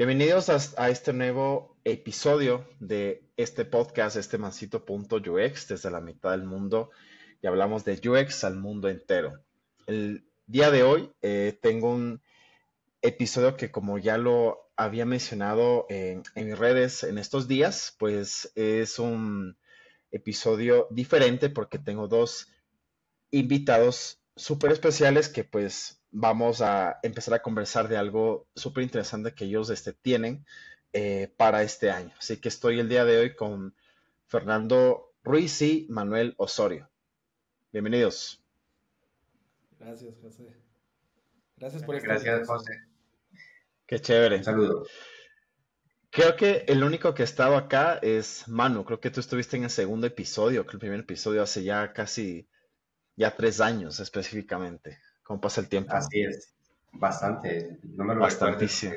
Bienvenidos a este nuevo episodio de este podcast, este mancito.ux, desde la mitad del mundo, y hablamos de UX al mundo entero. El día de hoy tengo un episodio que, como ya lo había mencionado en mis redes en estos días, pues es un episodio diferente porque tengo dos invitados súper especiales que pues vamos a empezar a conversar de algo súper interesante que ellos tienen para este año. Así que estoy el día de hoy con Fernando Ruiz y Manuel Osorio. Bienvenidos. Gracias, José. Gracias por esta Gracias, invitación. José. Qué Un chévere. saludo. Creo que el único que ha estado acá es Manu. Creo que tú estuviste en el segundo episodio, que el primer episodio hace ya casi, ya 3 años específicamente. ¿Cómo pasa el tiempo? Así es, bastante. No me lo recuerdes Bastantísimo. porque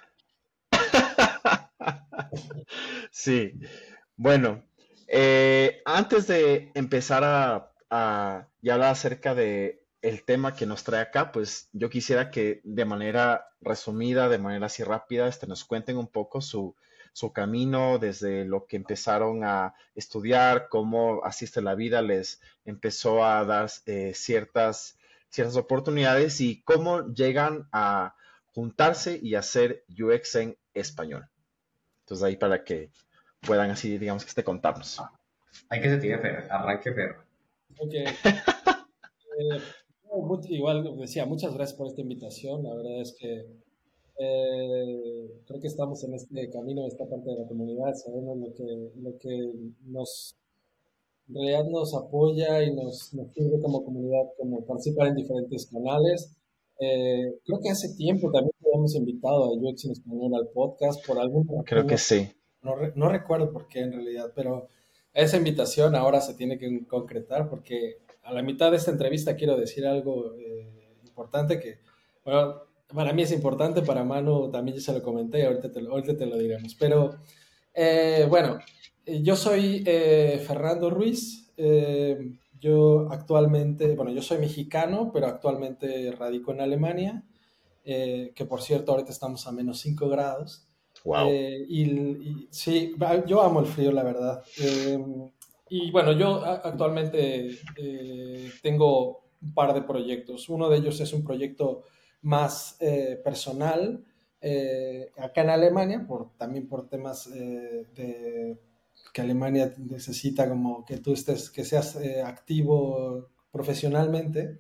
Sí, bueno, antes de empezar a ya hablar acerca de el tema que nos trae acá, pues yo quisiera que de manera resumida, de manera así rápida, nos cuenten un poco su camino desde lo que empezaron a estudiar, cómo asiste la vida, les empezó a dar ciertas oportunidades y cómo llegan a juntarse y hacer UX en español. Entonces ahí para que puedan así, digamos contarnos. hay que se tiene perro, arranque perro. Ok. Igual decía, muchas gracias por esta invitación. La verdad es que creo que estamos en este camino, esta parte de la comunidad, sabemos lo que nos, en realidad nos apoya y nos sirve como comunidad, como participar en diferentes canales. Creo que hace tiempo también te hemos invitado a UX en Español al podcast por alguna Creo razón. que sí. No recuerdo por qué en realidad, pero esa invitación ahora se tiene que concretar porque a la mitad de esta entrevista quiero decir algo importante que, bueno, para mí es importante, para Manu también ya se lo comenté y ahorita te lo diremos. Pero bueno, yo soy Fernando Ruiz. Yo actualmente, bueno, yo soy mexicano, pero actualmente radico en Alemania, que por cierto ahorita estamos a -5 grados. Wow. Sí, yo amo el frío, la verdad. Y bueno, yo actualmente tengo un par de proyectos. Uno de ellos es un proyecto más personal acá en Alemania, también por temas de que Alemania necesita como que tú estés, que seas activo profesionalmente.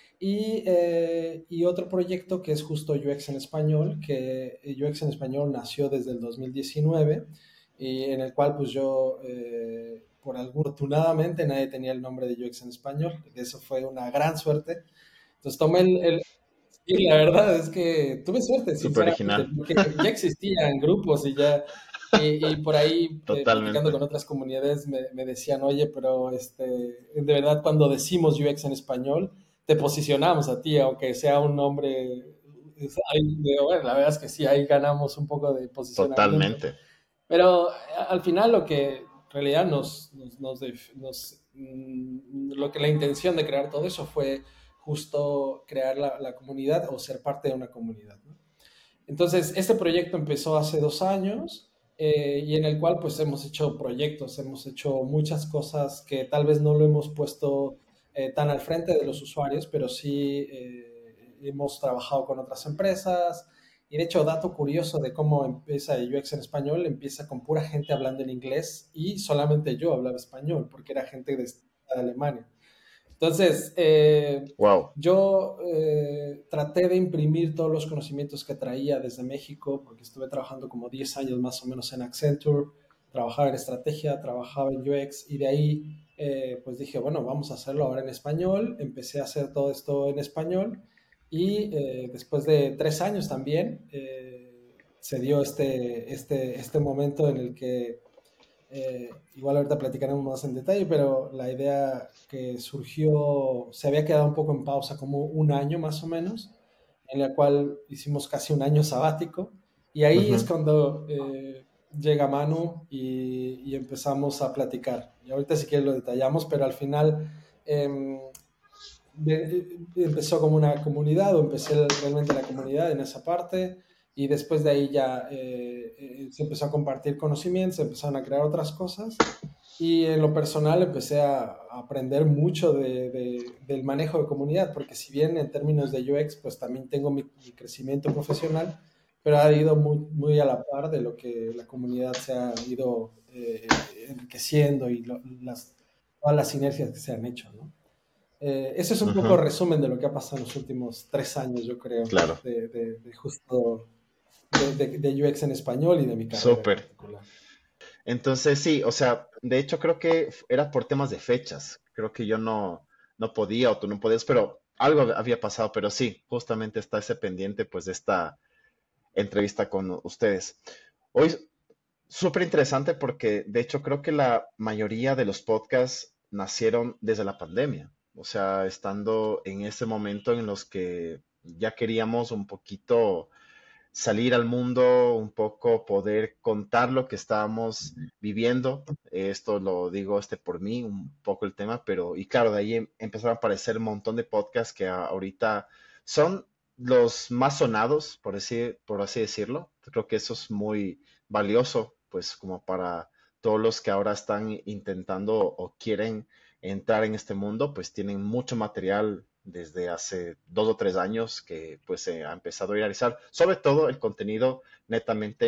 Y otro proyecto que es justo UX en Español, que UX en Español nació desde el 2019 y en el cual pues yo, afortunadamente nadie tenía el nombre de UX en Español, eso fue una gran suerte. Entonces tomé y la verdad es que tuve suerte, Súper sinceramente, original. porque ya existían grupos y por ahí platicando con Totalmente. otras comunidades me decían, oye, pero de verdad cuando decimos UX en español, te posicionamos a ti, aunque sea un nombre, bueno, la verdad es que sí, ahí ganamos un poco de posicionamiento. Totalmente. Pero al final lo que en realidad lo que la intención de crear todo eso fue justo crear la comunidad o ser parte de una comunidad, ¿no? Entonces, este proyecto empezó hace 2 años y en el cual pues hemos hecho proyectos, hemos hecho muchas cosas que tal vez no lo hemos puesto tan al frente de los usuarios, pero sí hemos trabajado con otras empresas. Y de hecho, dato curioso de cómo empieza UX en español, empieza con pura gente hablando en inglés y solamente yo hablaba español, porque era gente de Alemania. Entonces, Wow. yo traté de imprimir todos los conocimientos que traía desde México, porque estuve trabajando como 10 años más o menos en Accenture, trabajaba en estrategia, trabajaba en UX, y de ahí pues dije, bueno, vamos a hacerlo ahora en español. Empecé a hacer todo esto en español y después de 3 años también se dio este momento en el que igual ahorita platicaremos más en detalle, pero la idea que surgió se había quedado un poco en pausa, como un año más o menos, en la cual hicimos casi un año sabático, y ahí es Ujú. cuando llega Manu y empezamos a platicar. Y ahorita si quieres lo detallamos, pero al final empezó como una comunidad, o empecé realmente la comunidad en esa parte. y después de ahí ya se empezó a compartir conocimientos, se empezaron a crear otras cosas y en lo personal empecé a aprender mucho del manejo de comunidad, porque si bien en términos de UX, pues también tengo mi crecimiento profesional, pero ha ido muy a la par de lo que la comunidad se ha ido enriqueciendo y todas las sinergias que se han hecho, ¿no? Ese es un poco Ujú, resumen de lo que ha pasado en los últimos 3 años, yo creo, claro, de justo de UX en español y de mi carrera en súper. particular. Entonces, sí, o sea, de hecho creo que era por temas de fechas. Creo que yo no podía o tú no podías, pero algo había pasado, pero sí, justamente está ese pendiente pues de esta entrevista con ustedes. Hoy súper interesante porque de hecho creo que la mayoría de los podcasts nacieron desde la pandemia. O sea, estando en ese momento en los que ya queríamos un poquito salir al mundo, un poco poder contar lo que estábamos viviendo. Esto lo digo por mí, un poco el tema, pero y claro, de ahí empezaron a aparecer un montón de podcasts que ahorita son los más sonados, por así decirlo. Creo que eso es muy valioso, pues como para todos los que ahora están intentando o quieren entrar en este mundo, pues tienen mucho material desde hace 2 o 3 años que pues se ha empezado a viralizar, sobre todo el contenido netamente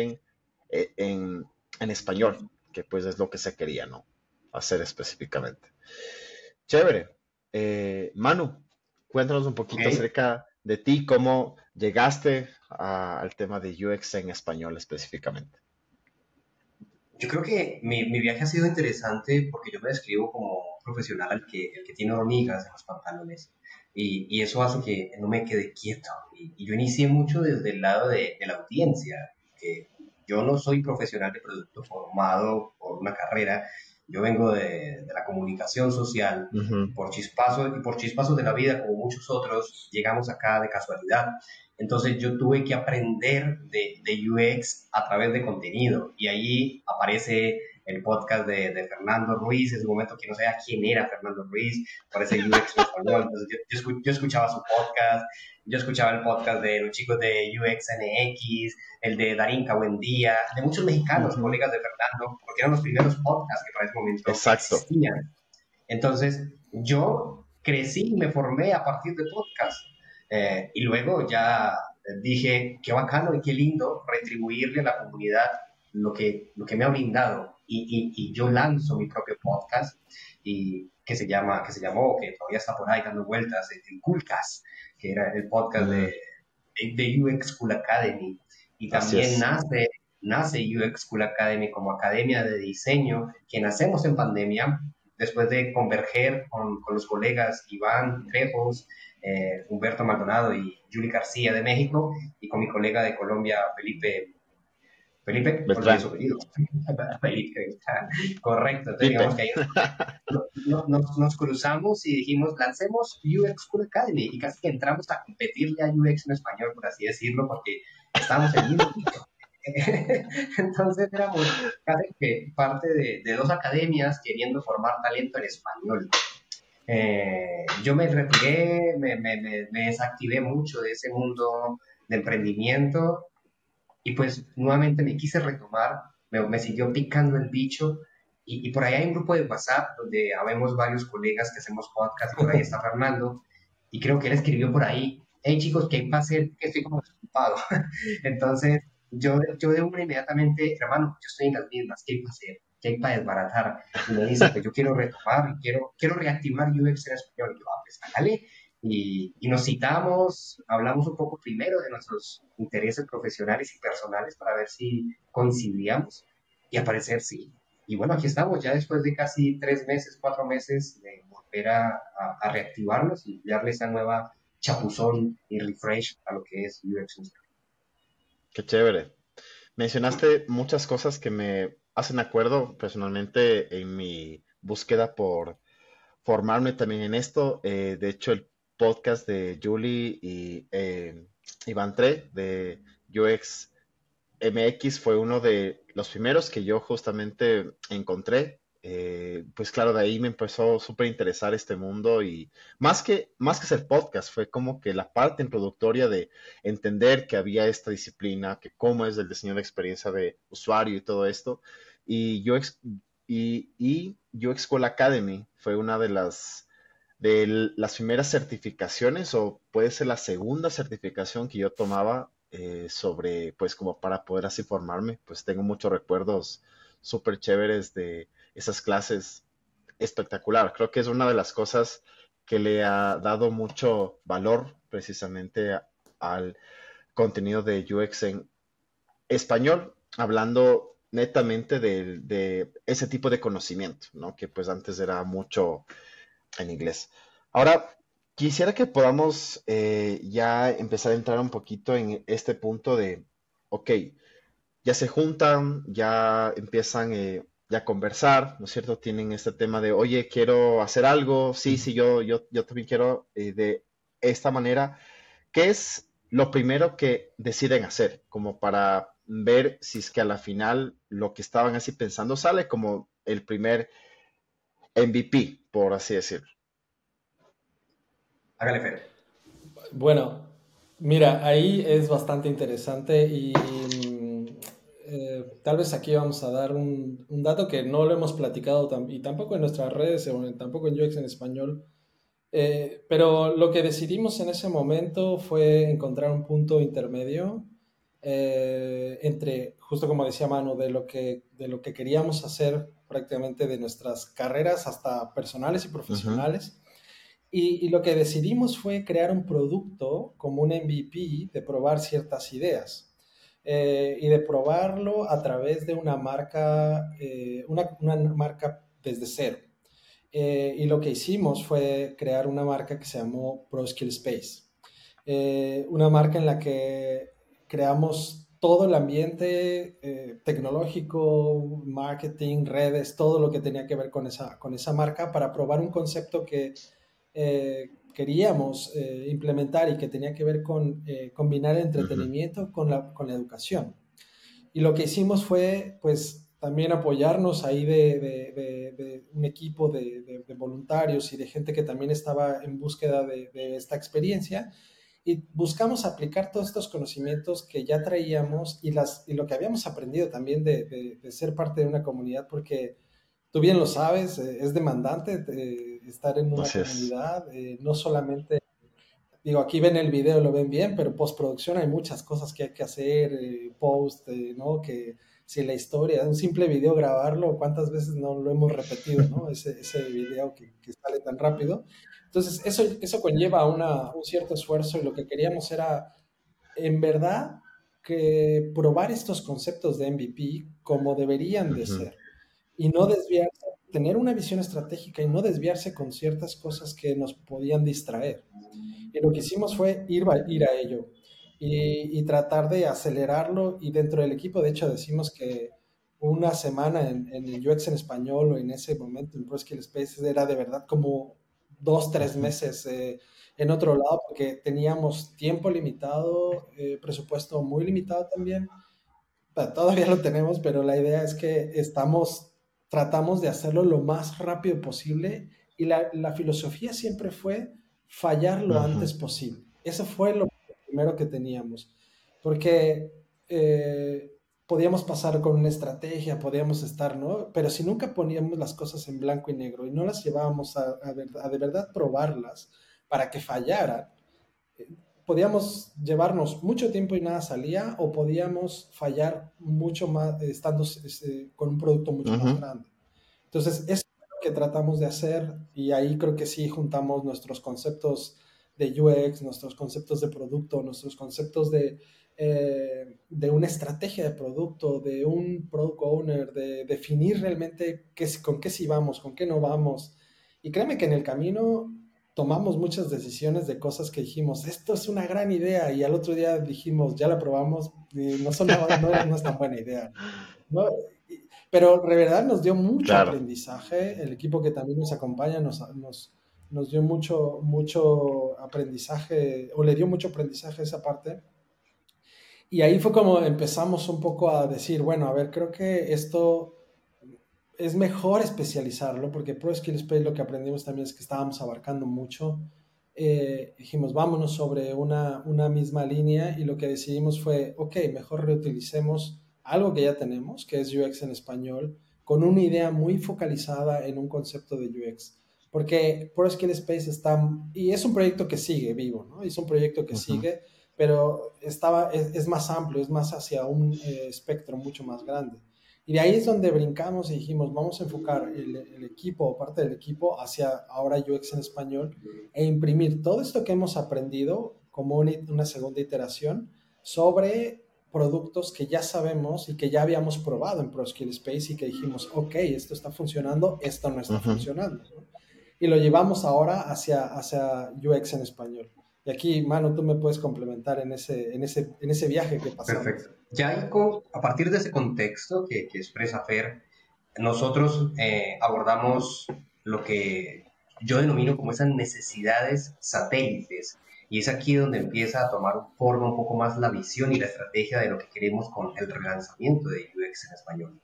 en español, que pues es lo que se quería, ¿no? Hacer específicamente. Chévere. Manu, cuéntanos un poquito Ok. acerca de ti, cómo llegaste al tema de UX en español específicamente. Yo creo que mi viaje ha sido interesante porque yo me describo como profesional el que tiene hormigas en los pantalones y eso hace que no me quede quieto. Y yo inicié mucho desde el lado de la audiencia, que yo no soy profesional de producto formado por una carrera, yo vengo de la comunicación social Ujú, y por chispazos de la vida, como muchos otros, llegamos acá de casualidad. Entonces yo tuve que aprender de UX a través de contenido y ahí aparece el podcast de Fernando Ruiz, en su momento que no sabía quién era Fernando Ruiz, aparece UX en español, entonces yo escuchaba su podcast, yo escuchaba el podcast de los chicos de UX NX, el de Darinka Buendía, de muchos mexicanos, ujú. colegas de Fernando, porque eran los primeros podcasts que para ese momento Exacto. existían. Entonces, yo crecí y me formé a partir de podcast. Y luego ya dije, qué bacano y qué lindo retribuirle a la comunidad lo que me ha brindado. Y yo lanzo mi propio podcast y que se llamó, que todavía está por ahí dando vueltas, el Coolcast, que era el podcast Mm, de UX School Academy. Y así también es. nace UX School Academy como academia de diseño que nacemos en pandemia después de converger con los colegas Iván Trejos, Humberto Maldonado y Julie García de México, y con mi colega de Colombia, Felipe, olvidé Beltrán. su apellido. Felipe Beltrán. Correcto, entonces Pipe. digamos que ahí nos cruzamos y dijimos, lancemos UX School Academy, y casi que entramos a competirle a UX en español, por así decirlo, porque estábamos en el mismo nicho. Entonces éramos casi que parte de dos academias queriendo formar talento en español. Yo me retiré, me desactivé mucho de ese mundo de emprendimiento y pues nuevamente me quise retomar, me siguió picando el bicho y por ahí hay un grupo de WhatsApp donde habemos varios colegas que hacemos podcast y por ahí está Fernando y creo que él escribió por ahí, hey chicos, ¿qué hay para hacer? Que estoy como desocupado. Entonces yo de una inmediatamente, hermano, yo estoy en las mismas, ¿qué hay para hacer? ¿Qué hay para desbaratar? Y me dice, pues yo quiero retomar y quiero reactivar UX en español. Y yo, pues hágale. Y nos citamos, hablamos un poco primero de nuestros intereses profesionales y personales para ver si coincidíamos y al parecer sí. Y bueno, aquí estamos ya después de casi 3 meses, 4 meses de volver a reactivarnos y darle esa nueva chapuzón y refresh a lo que es UX. Qué chévere. Mencionaste muchas cosas que me hacen acuerdo personalmente en mi búsqueda por formarme también en esto. De hecho, el podcast de Julie y Iván Tre de UX MX fue uno de los primeros que yo justamente encontré. pues claro, de ahí me empezó súper interesar este mundo y más que ser podcast, fue como que la parte introductoria de entender que había esta disciplina, que cómo es el diseño de experiencia de usuario y todo esto. Y y UX School Academy fue una de las primeras certificaciones, o puede ser la segunda certificación que yo tomaba sobre, pues como para poder así formarme. Pues tengo muchos recuerdos súper chéveres de esas clases, espectacular. Creo que es una de las cosas que le ha dado mucho valor precisamente al contenido de UX en español, hablando netamente de ese tipo de conocimiento, ¿no? Que pues antes era mucho en inglés. Ahora, quisiera que podamos ya empezar a entrar un poquito en este punto de, ok, ya se juntan, ya empiezan ya a conversar, ¿no es cierto? Tienen este tema de, oye, quiero hacer algo, sí, sí, yo también quiero de esta manera. ¿Qué es lo primero que deciden hacer? Como para ver si es que a la final lo que estaban así pensando sale como el primer MVP, por así decirlo. Hágale, Fer. Bueno, mira, ahí es bastante interesante y tal vez aquí vamos a dar un dato que no lo hemos platicado y tampoco en nuestras redes, o tampoco en UX en español, pero lo que decidimos en ese momento fue encontrar un punto intermedio entre, justo como decía Manu, de lo que queríamos hacer prácticamente de nuestras carreras hasta personales y Ujú, profesionales. Y lo que decidimos fue crear un producto como un MVP de probar ciertas ideas y de probarlo a través de una marca desde cero. Y lo que hicimos fue crear una marca que se llamó ProSkill Space. Una marca en la que creamos todo el ambiente tecnológico, marketing, redes, todo lo que tenía que ver con esa marca para probar un concepto que queríamos implementar y que tenía que ver con combinar el ujú, entretenimiento con la educación. Y lo que hicimos fue, pues, también apoyarnos ahí de un equipo de voluntarios y de gente que también estaba en búsqueda de esta experiencia y buscamos aplicar todos estos conocimientos que ya traíamos y lo que habíamos aprendido también de ser parte de una comunidad, porque tú bien lo sabes, es demandante estar en una así es. comunidad, no solamente, digo, aquí ven el video, lo ven bien, pero postproducción hay muchas cosas que hay que hacer, post, ¿no? Que si la historia, un simple video grabarlo, ¿cuántas veces no lo hemos repetido, ¿no? Ese video que sale tan rápido. Entonces, eso conlleva un cierto esfuerzo y lo que queríamos era, en verdad, que probar estos conceptos de MVP como deberían de Ujú, ser y no desviarse, tener una visión estratégica y no desviarse con ciertas cosas que nos podían distraer. Y lo que hicimos fue ir a ello y tratar de acelerarlo. Y dentro del equipo, de hecho, decimos que una semana en el UX en español o en ese momento en ProSkill Spaces era de verdad como 2, 3 meses en otro lado, porque teníamos tiempo limitado, presupuesto muy limitado también. Todavía lo tenemos, pero la idea es que tratamos de hacerlo lo más rápido posible y la filosofía siempre fue fallar lo ujú, antes posible. Eso fue lo primero que teníamos, porque eh, podíamos pasar con una estrategia, podíamos estar, ¿no? Pero si nunca poníamos las cosas en blanco y negro y no las llevábamos a de verdad probarlas para que fallaran, podíamos llevarnos mucho tiempo y nada salía, o podíamos fallar mucho más estando con un producto mucho más ujú, grande. Entonces, eso es lo que tratamos de hacer y ahí creo que sí juntamos nuestros conceptos de UX, nuestros conceptos de producto, nuestros conceptos de una estrategia de producto, de un product owner, de definir realmente con qué sí vamos, con qué no vamos. Y créeme que en el camino tomamos muchas decisiones de cosas que dijimos, esto es una gran idea, y al otro día dijimos, ya la probamos, y no sonaba, no es tan buena idea, ¿no? Pero de verdad nos dio mucho claro. aprendizaje, el equipo que también nos acompaña nos dio mucho aprendizaje, o le dio mucho aprendizaje a esa parte, y ahí fue como empezamos un poco a decir, bueno, a ver, creo que esto es mejor especializarlo, porque Pro Skill Space lo que aprendimos también es que estábamos abarcando mucho. Dijimos, vámonos sobre una misma línea y lo que decidimos fue, ok, mejor reutilicemos algo que ya tenemos, que es UX en español, con una idea muy focalizada en un concepto de UX. Porque Pro Skill Space está, y es un proyecto que sigue vivo, ¿no? Es un proyecto que Ujú. sigue, pero es más amplio, es más hacia un espectro mucho más grande. Y de ahí es donde brincamos y dijimos, vamos a enfocar el equipo o parte del equipo hacia ahora UX en español e imprimir todo esto que hemos aprendido como una segunda iteración sobre productos que ya sabemos y que ya habíamos probado en ProSkill Space y que dijimos, ok, esto está funcionando, esto no está Ujú. funcionando, ¿no? Y lo llevamos ahora hacia UX en español. Y aquí, Manu, tú me puedes complementar en ese viaje que pasamos. Perfecto. Ya ahí a partir de ese contexto que expresa Fer, nosotros abordamos lo que yo denomino como esas necesidades satélites. Y es aquí donde empieza a tomar forma un poco más la visión y la estrategia de lo que queremos con el relanzamiento de UX en español.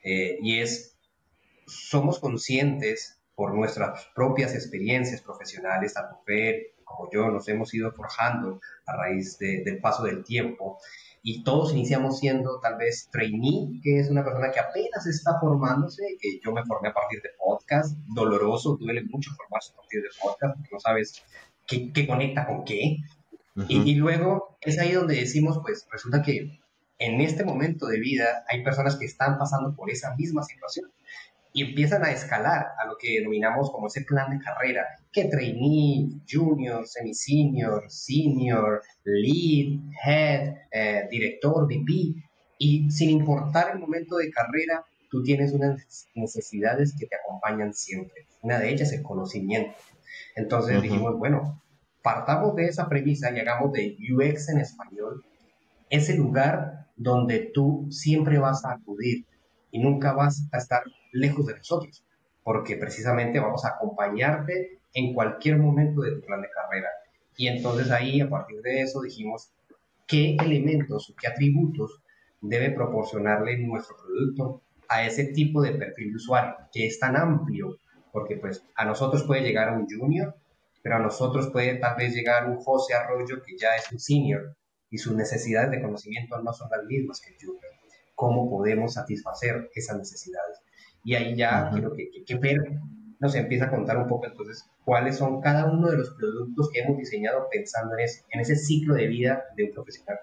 Y es, somos conscientes por nuestras propias experiencias profesionales, tanto Fer como yo nos hemos ido forjando a raíz del paso del tiempo, y todos iniciamos siendo tal vez trainee, que es una persona que apenas está formándose, que yo me formé a partir de podcast, doloroso, duele mucho formarse a partir de podcast, porque no sabes qué conecta con qué, Ujú. y luego es ahí donde decimos, pues resulta que en este momento de vida hay personas que están pasando por esa misma situación y empiezan a escalar a lo que denominamos como ese plan de carrera, que trainee, junior, semi-senior, senior, lead, head, director, VP, y sin importar el momento de carrera, tú tienes unas necesidades que te acompañan siempre. Una de ellas es el conocimiento. Entonces Ujú. dijimos, bueno, partamos de esa premisa y hagamos de UX en español ese lugar donde tú siempre vas a acudir y nunca vas a estar lejos de nosotros, porque precisamente vamos a acompañarte en cualquier momento de tu plan de carrera. Y entonces ahí, a partir de eso, dijimos qué elementos o qué atributos debe proporcionarle nuestro producto a ese tipo de perfil de usuario, que es tan amplio, porque pues a nosotros puede llegar un junior, pero a nosotros puede tal vez llegar un José Arroyo que ya es un senior y sus necesidades de conocimiento no son las mismas que el junior. ¿Cómo podemos satisfacer esas necesidades? Y ahí ya Ujú. quiero que Fer nos empieza a contar un poco entonces cuáles son cada uno de los productos que hemos diseñado pensando en ese ciclo de vida de un profesional.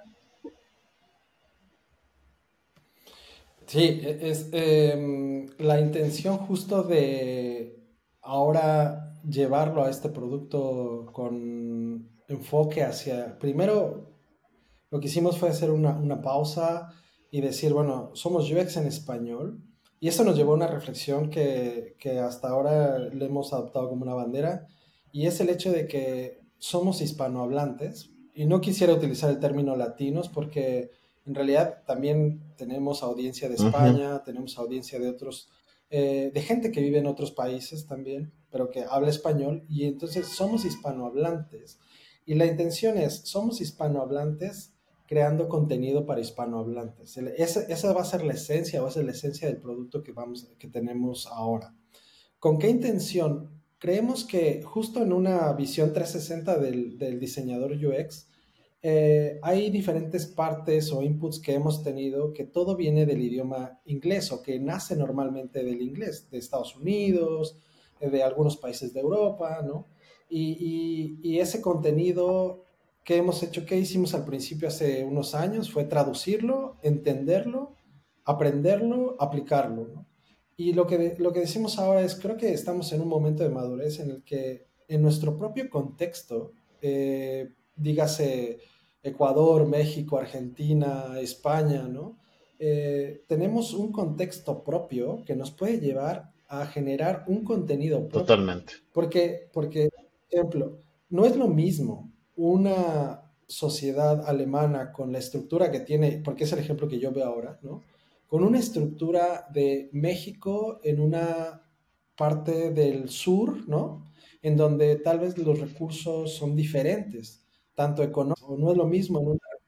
Sí, es la intención justo de ahora llevarlo a este producto con enfoque hacia, primero lo que hicimos fue hacer una pausa y decir, bueno, somos UX en español. Y eso nos llevó a una reflexión que hasta ahora le hemos adoptado como una bandera. Y es el hecho de que somos hispanohablantes. Y no quisiera utilizar el término latinos porque en realidad también tenemos audiencia de Ujú. España, tenemos audiencia de otros, de gente que vive en otros países también, pero que habla español. Y entonces somos hispanohablantes. Y la intención es, somos hispanohablantes creando contenido para hispanohablantes. Esa va a ser la esencia, va a ser la esencia del producto que tenemos ahora. ¿Con qué intención? Creemos que justo en una visión 360 del diseñador UX, hay diferentes partes o inputs que hemos tenido que todo viene del idioma inglés o que nace normalmente del inglés, de Estados Unidos, de algunos países de Europa, ¿no? Y ese contenido que hemos hecho, que hicimos al principio hace unos años, fue traducirlo, entenderlo, aprenderlo, aplicarlo, ¿no? Y lo que decimos ahora es, creo que estamos en un momento de madurez en el que en nuestro propio contexto, dígase Ecuador, México, Argentina, España, ¿no? Tenemos un contexto propio que nos puede llevar a generar un contenido propio. Totalmente. Porque, por ejemplo, no es lo mismo una sociedad alemana con la estructura que tiene, porque es el ejemplo que yo veo ahora, ¿no? Con una estructura de México en una parte del sur, ¿no? En donde tal vez los recursos son diferentes, tanto económicos, no es lo mismo en una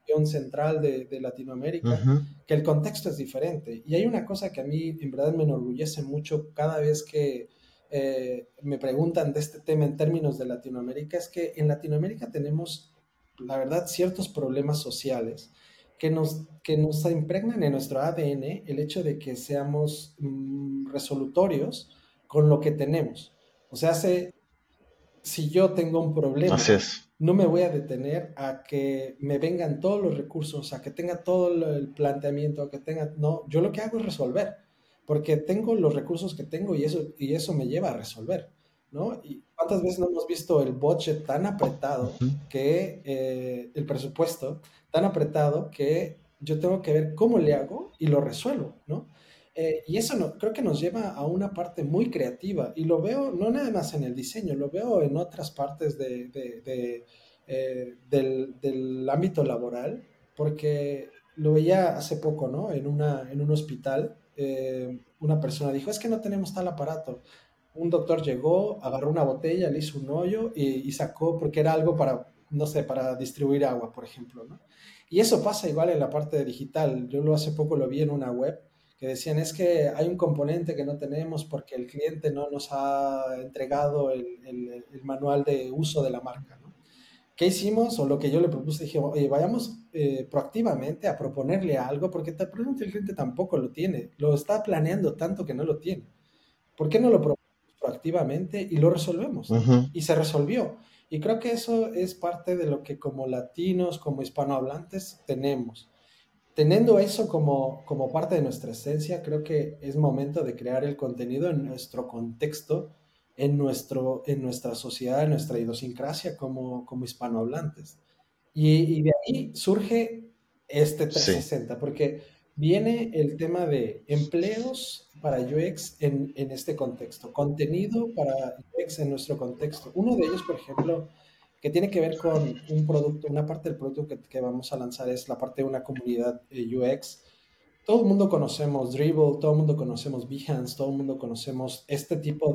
región central de Latinoamérica, Ujú. que el contexto es diferente. Y hay una cosa que a mí en verdad me enorgullece mucho cada vez que me preguntan de este tema en términos de Latinoamérica, es que en Latinoamérica tenemos, la verdad, ciertos problemas sociales que nos impregnan en nuestro ADN el hecho de que seamos resolutorios con lo que tenemos. O sea, si yo tengo un Así problema, es. no me voy a detener a que me vengan todos los recursos, a que tenga todo el planteamiento, a que tenga, no, yo lo que hago es resolver, porque tengo los recursos que tengo y eso me lleva a resolver, ¿no? Y cuántas veces no hemos visto el budget tan apretado Ujú. que el presupuesto tan apretado que yo tengo que ver cómo le hago y lo resuelvo, ¿no? Y eso creo que nos lleva a una parte muy creativa y lo veo no nada más en el diseño, lo veo en otras partes del ámbito laboral, porque lo veía hace poco, ¿no? En un hospital, una persona dijo, es que no tenemos tal aparato. Un doctor llegó, agarró una botella, le hizo un hoyo y sacó, porque era algo para, no sé, para distribuir agua, por ejemplo, ¿no? Y eso pasa igual en la parte digital. Yo hace poco lo vi en una web que decían es que hay un componente que no tenemos porque el cliente no nos ha entregado el manual de uso de la marca, ¿no? ¿Qué hicimos? O lo que yo le propuse, dije, oye, vayamos proactivamente a proponerle algo, porque probablemente el cliente tampoco lo tiene, lo está planeando tanto que no lo tiene. ¿Por qué no lo proponemos proactivamente y lo resolvemos, ¿no? Ujú. Y se resolvió. Y creo que eso es parte de lo que como latinos, como hispanohablantes tenemos. Teniendo eso como parte de nuestra esencia, creo que es momento de crear el contenido en nuestro contexto, en nuestra sociedad, en nuestra idiosincrasia como hispanohablantes. Y de ahí surge este Sí. 360, porque viene el tema de empleos para UX en este contexto, contenido para UX en nuestro contexto. Uno de ellos, por ejemplo, que tiene que ver con un producto, una parte del producto que vamos a lanzar es la parte de una comunidad UX. Todo el mundo conocemos Dribbble, todo el mundo conocemos Behance, todo el mundo conocemos este tipo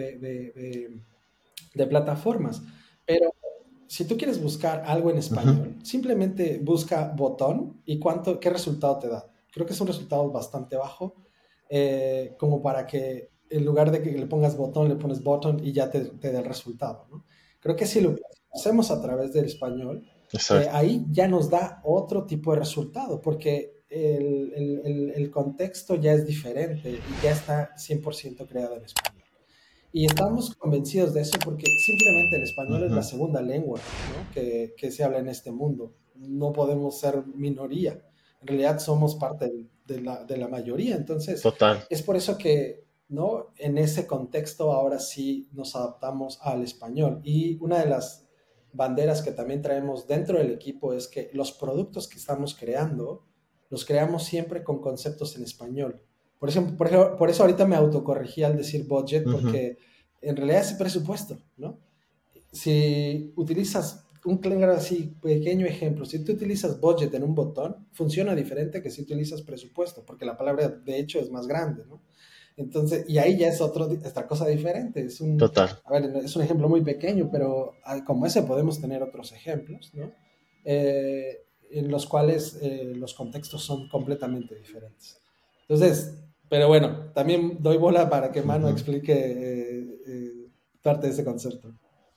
de plataformas, pero si tú quieres buscar algo en Ujú. español, simplemente busca botón y qué resultado te da. Creo que es un resultado bastante bajo, como para que en lugar de que le pongas botón, le pones button y ya te da el resultado, ¿no? Creo que si lo hacemos a través del español, Exacto. ahí ya nos da otro tipo de resultado, porque el contexto ya es diferente y ya está 100% creado en español. Y estamos convencidos de eso porque simplemente el español es la Ujú. segunda lengua, ¿no? que se habla en este mundo. No podemos ser minoría. En realidad somos parte de la mayoría. Entonces, Total. es por eso que, ¿no? En ese contexto ahora sí nos adaptamos al español. Y una de las banderas que también traemos dentro del equipo es que los productos que estamos creando, los creamos siempre con conceptos en español. Por eso ahorita me autocorregí al decir budget, Ujú. porque en realidad es presupuesto, ¿no? Si utilizas un claro así pequeño ejemplo, si tú utilizas budget en un botón, funciona diferente que si utilizas presupuesto, porque la palabra de hecho es más grande, ¿no? Entonces, y ahí ya es otra cosa diferente. Total. A ver, es un ejemplo muy pequeño, pero como ese podemos tener otros ejemplos, ¿no? En los cuales los contextos son completamente diferentes. Entonces, pero bueno, también doy bola para que Manu Ujú. explique parte de ese concepto.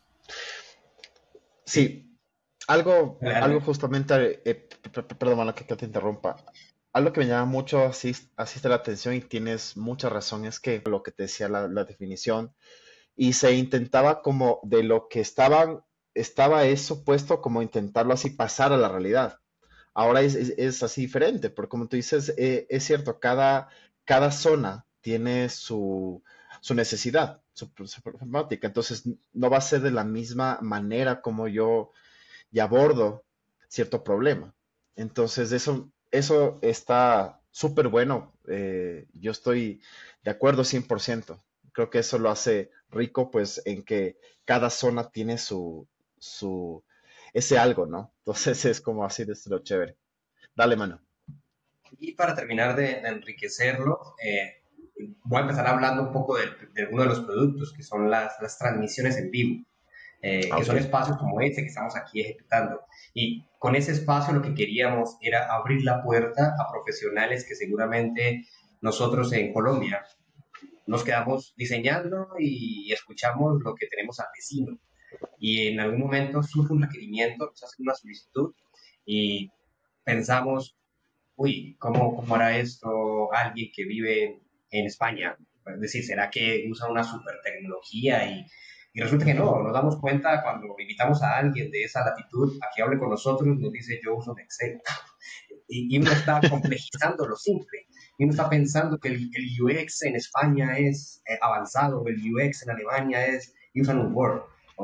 Sí, Sí, algo dale. justamente, perdón, mano, que te interrumpa. Algo que me llama mucho asiste la atención y tienes mucha razón es que lo que te decía la definición y se intentaba como de lo que estaba eso puesto como intentarlo así pasar a la realidad. Ahora es así diferente, porque como tú dices, es cierto, cada zona tiene su necesidad, su problemática, entonces no va a ser de la misma manera como yo ya abordo cierto problema. Entonces eso está súper bueno, yo estoy de acuerdo 100%. Creo que eso lo hace rico, pues, en que cada zona tiene su, ese algo, ¿no? Entonces es como así de lo chévere. Dale, mano. Y para terminar de enriquecerlo, voy a empezar hablando un poco de uno de los productos, que son las transmisiones en vivo. que son Ok. espacios como este que estamos aquí ejecutando. Y con ese espacio lo que queríamos era abrir la puerta a profesionales que seguramente nosotros en Colombia nos quedamos diseñando y escuchamos lo que tenemos al vecino. Y en algún momento surge un requerimiento, nos hacen una solicitud y pensamos, uy, ¿cómo hará esto alguien que vive en España? Es decir, ¿será que usa una super tecnología? Y resulta que no, nos damos cuenta cuando invitamos a alguien de esa latitud a que hable con nosotros, nos dice yo uso un Excel. Y uno está complejizando lo simple. Y uno está pensando que el UX en España es avanzado, el UX en Alemania es, y usan un Word,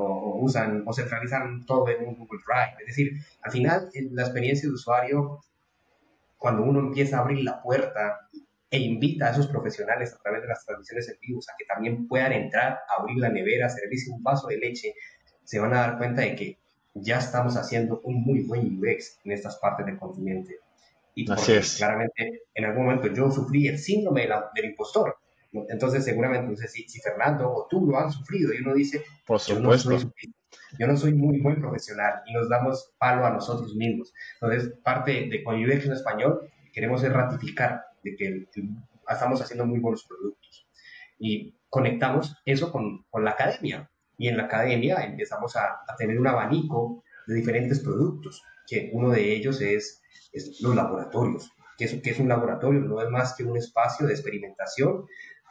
o centralizan todo en un Google Drive. Es decir, al final, la experiencia de usuario cuando uno empieza a abrir la puerta e invita a esos profesionales a través de las transmisiones en vivo a que también puedan entrar, abrir la nevera, servirse un vaso de leche, se van a dar cuenta de que ya estamos haciendo un muy buen UX en estas partes del continente. Y Así porque es, claramente en algún momento yo sufrí el síndrome del impostor. Entonces seguramente, no sé si Fernando o tú lo han sufrido y uno dice, por yo no soy supuesto. yo no soy muy buen profesional y nos damos palo a nosotros mismos. Entonces, parte de con UX en español, queremos es ratificar de que estamos haciendo muy buenos productos y conectamos eso con la academia. Y en la academia empezamos a tener un abanico de diferentes productos, que uno de ellos es los laboratorios. Que es un laboratorio? No es más que un espacio de experimentación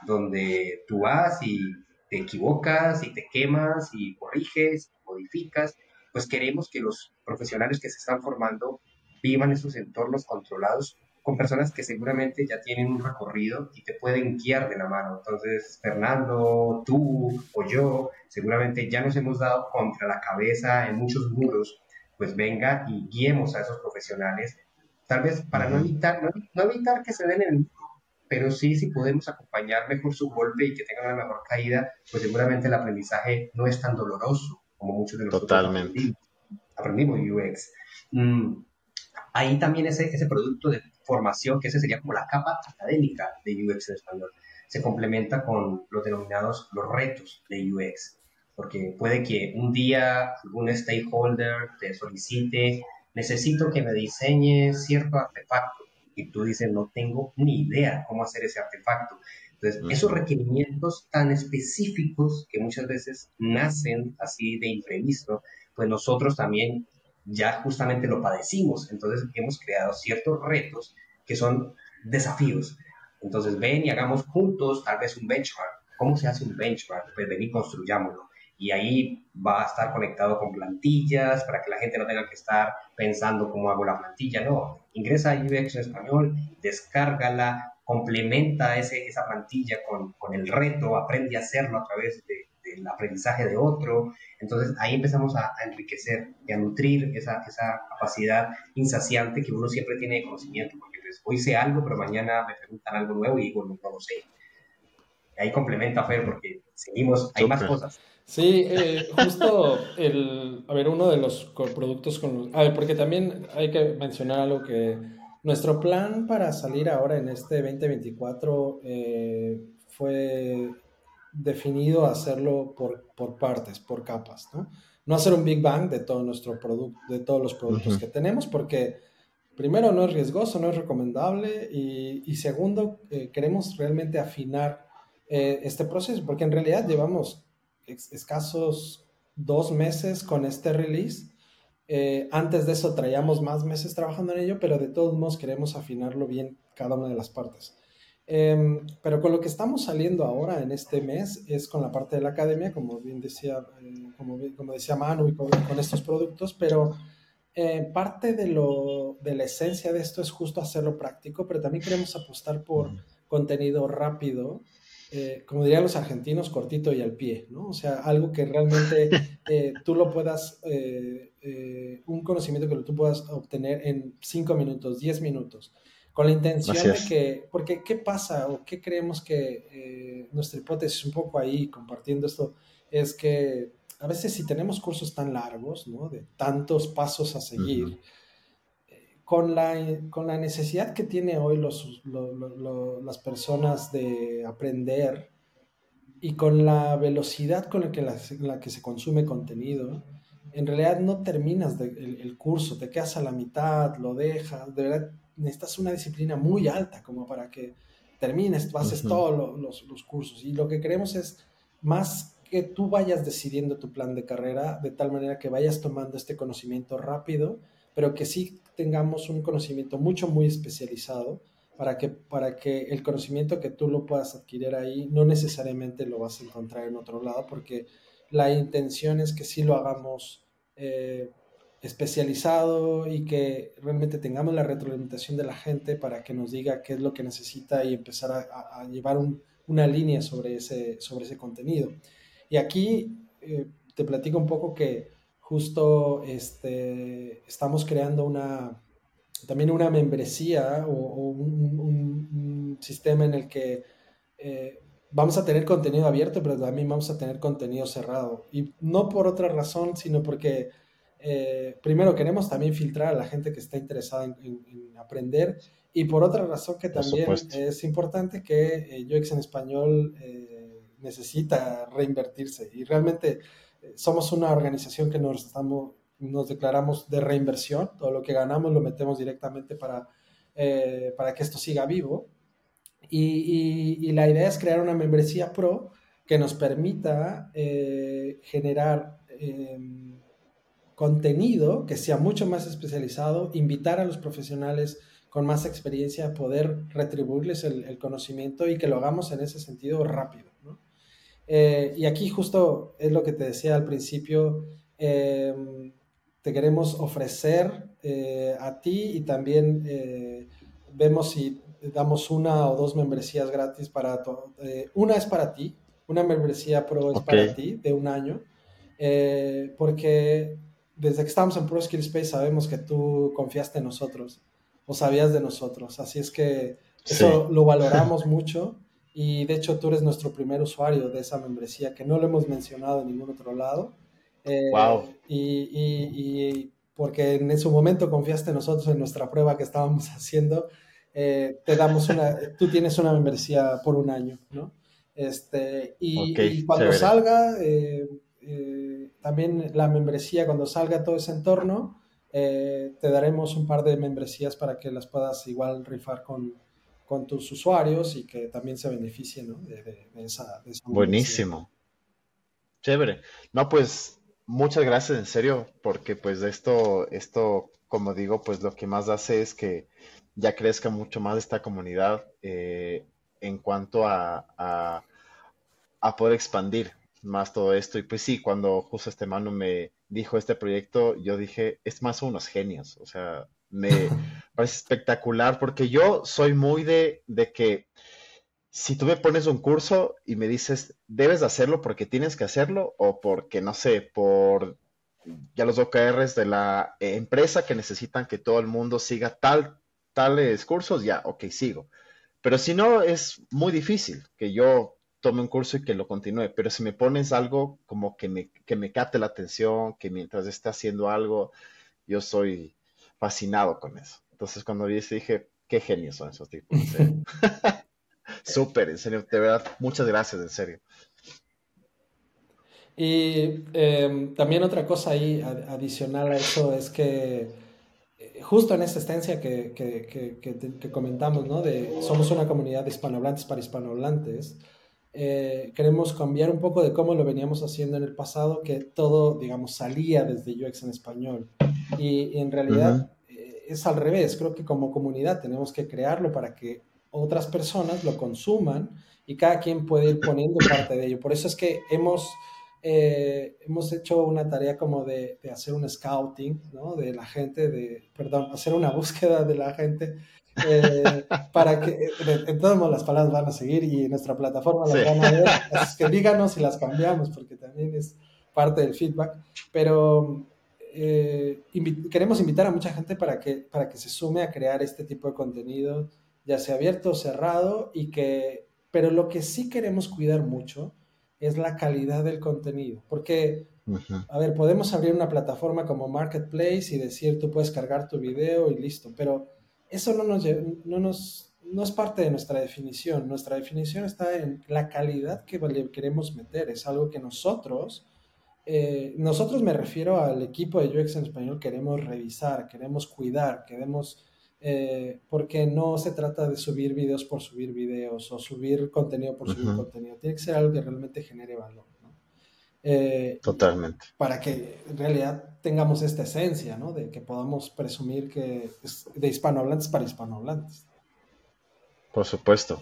donde tú vas y te equivocas y te quemas y corriges, modificas. Pues queremos que los profesionales que se están formando vivan esos entornos controlados con personas que seguramente ya tienen un recorrido y te pueden guiar de la mano. Entonces, Fernando, tú o yo, seguramente ya nos hemos dado contra la cabeza en muchos muros, pues venga y guiemos a esos profesionales, tal vez para Ujú. no evitar que se den en el muro, pero sí, si podemos acompañar mejor su golpe y que tengan una mejor caída, pues seguramente el aprendizaje no es tan doloroso como muchos de nosotros Totalmente. aprendimos UX. Mm, Ahí también ese producto de formación, que ese sería como la capa académica de UX en español, se complementa con los denominados los retos de UX, porque puede que un día algún stakeholder te solicite, necesito que me diseñes cierto artefacto, y tú dices, no tengo ni idea cómo hacer ese artefacto. Entonces, esos Ujú. requerimientos tan específicos que muchas veces nacen así de imprevisto, pues nosotros también ya justamente lo padecimos. Entonces hemos creado ciertos retos que son desafíos. Entonces ven y hagamos juntos tal vez un benchmark. ¿Cómo se hace un benchmark? Pues ven y construyámoslo. Y ahí va a estar conectado con plantillas para que la gente no tenga que estar pensando cómo hago la plantilla. No, ingresa a UX en español, descárgala, complementa esa plantilla con el reto, aprende a hacerlo a través del aprendizaje de otro. Entonces ahí empezamos a enriquecer y a nutrir esa capacidad insaciante que uno siempre tiene de conocimiento, porque pues, hoy sé algo, pero mañana me preguntan algo nuevo y digo, no lo sé. Ahí complementa Fer, Ujú. porque seguimos, hay más Súper. cosas. Sí, justo a ver, uno de los productos a ver, porque también hay que mencionar algo que nuestro plan para salir ahora en este 2024 fue definido hacerlo por partes, por capas, ¿no? No hacer un Big Bang de todo nuestro producto, de todos los productos Ujú. que tenemos, porque primero no es riesgoso, no es recomendable y segundo, queremos realmente afinar este proceso, porque en realidad llevamos escasos 2 meses con este release. Antes de eso traíamos más meses trabajando en ello, pero de todos modos queremos afinarlo bien cada una de las partes. Pero con lo que estamos saliendo ahora en este mes es con la parte de la academia, como bien decía, como decía Manu, y con estos productos, pero parte de la esencia de esto es justo hacerlo práctico, pero también queremos apostar por Ujú. contenido rápido, como dirían los argentinos, cortito y al pie, ¿no? O sea, algo que realmente tú lo puedas, un conocimiento que tú puedas obtener en 5 minutos, 10 minutos, con la Así intención de es. que, porque ¿qué pasa o qué creemos que nuestra hipótesis un poco ahí compartiendo esto es que a veces si tenemos cursos tan largos, ¿no? De tantos pasos a Ujú. seguir, con la necesidad que tiene hoy las personas de aprender y con la velocidad con la que se consume contenido, en realidad no terminas el curso, te quedas a la mitad, lo dejas, de verdad necesitas una disciplina muy alta como para que termines, haces Ujú, todos los cursos. Y lo que queremos es más que tú vayas decidiendo tu plan de carrera de tal manera que vayas tomando este conocimiento rápido, pero que sí tengamos un conocimiento muy especializado para que el conocimiento que tú lo puedas adquirir ahí no necesariamente lo vas a encontrar en otro lado, porque la intención es que sí lo hagamos eh, especializado y que realmente tengamos la retroalimentación de la gente para que nos diga qué es lo que necesita y empezar a llevar una línea sobre ese contenido. Y aquí te platico un poco que justo estamos creando también una membresía o un sistema en el que vamos a tener contenido abierto, pero también vamos a tener contenido cerrado. Y no por otra razón, sino porque primero queremos también filtrar a la gente que está interesada en aprender y por otra razón que por también supuesto. es importante que UX en español necesita reinvertirse y realmente somos una organización que nos declaramos de reinversión, todo lo que ganamos lo metemos directamente para que esto siga vivo y la idea es crear una membresía pro que nos permita generar contenido que sea mucho más especializado, invitar a los profesionales con más experiencia a poder retribuirles el conocimiento y que lo hagamos en ese sentido rápido, ¿no? Y aquí justo es lo que te decía al principio, eh, te queremos ofrecer a ti y también vemos si damos una o dos membresías gratis una es para ti, una membresía pro es Ok, para ti de un año, porque desde que estamos en Pro Skill Space sabemos que tú confiaste en nosotros o sabías de nosotros, así es que sí. eso lo valoramos mucho y de hecho tú eres nuestro primer usuario de esa membresía, que no lo hemos mencionado en ningún otro lado. Wow. Y porque en su momento confiaste en nosotros en nuestra prueba que estábamos haciendo, tú tienes una membresía por un año, ¿no? Ok, Y cuando chévere. salga, también la membresía, cuando salga todo ese entorno, te daremos un par de membresías para que las puedas igual rifar con tus usuarios y que también se beneficien, ¿no? De esa membresía. Buenísimo. Chévere. No, pues muchas gracias en serio, porque pues de esto, como digo, pues lo que más hace es que ya crezca mucho más esta comunidad en cuanto a poder expandir más todo esto. Y pues sí, cuando justo este mano me dijo este proyecto, yo dije, es más unos genios. O sea, me parece espectacular porque yo soy muy de que si tú me pones un curso y me dices, debes hacerlo porque tienes que hacerlo o porque, no sé, por ya los OKRs de la empresa que necesitan que todo el mundo siga tales cursos, ya, ok, sigo. Pero si no, es muy difícil que yo tome un curso y que lo continúe. Pero si me pones algo como que me capte la atención, que mientras esté haciendo algo, yo soy fascinado con eso. Entonces, cuando vi eso, dije, qué genios son esos tipos, en serio. Súper, en serio, de verdad, muchas gracias, en serio. Y también otra cosa ahí adicional a eso es que justo en esta estancia que comentamos, ¿no? Somos una comunidad de hispanohablantes para hispanohablantes, queremos cambiar un poco de cómo lo veníamos haciendo en el pasado, que todo, digamos, salía desde UX en español. Y en Ujú. realidad es al revés, creo que como comunidad tenemos que crearlo para que otras personas lo consuman y cada quien puede ir poniendo parte de ello. Por eso es que hemos hecho una tarea como de hacer un scouting, ¿no? De la gente, perdón, hacer una búsqueda de la gente para que, en todos modos las palabras van a seguir y en nuestra plataforma Sí. las van a ver, así es que díganos si las cambiamos, porque también es parte del feedback, pero queremos invitar a mucha gente para que se sume a crear este tipo de contenido, ya sea abierto o cerrado, pero lo que sí queremos cuidar mucho es la calidad del contenido, porque, Ujú. a ver, podemos abrir una plataforma como Marketplace y decir, tú puedes cargar tu video y listo, pero eso no no es parte de nuestra definición. Nuestra definición está en la calidad que le queremos meter. Es algo que nosotros me refiero al equipo de UX en español, queremos revisar, queremos cuidar, porque no se trata de subir videos por subir videos o subir contenido por subir Ujú, contenido. Tiene que ser algo que realmente genere valor, ¿no? totalmente. Para que en realidad tengamos esta esencia, ¿no? De que podamos presumir que es de hispanohablantes para hispanohablantes. Por supuesto.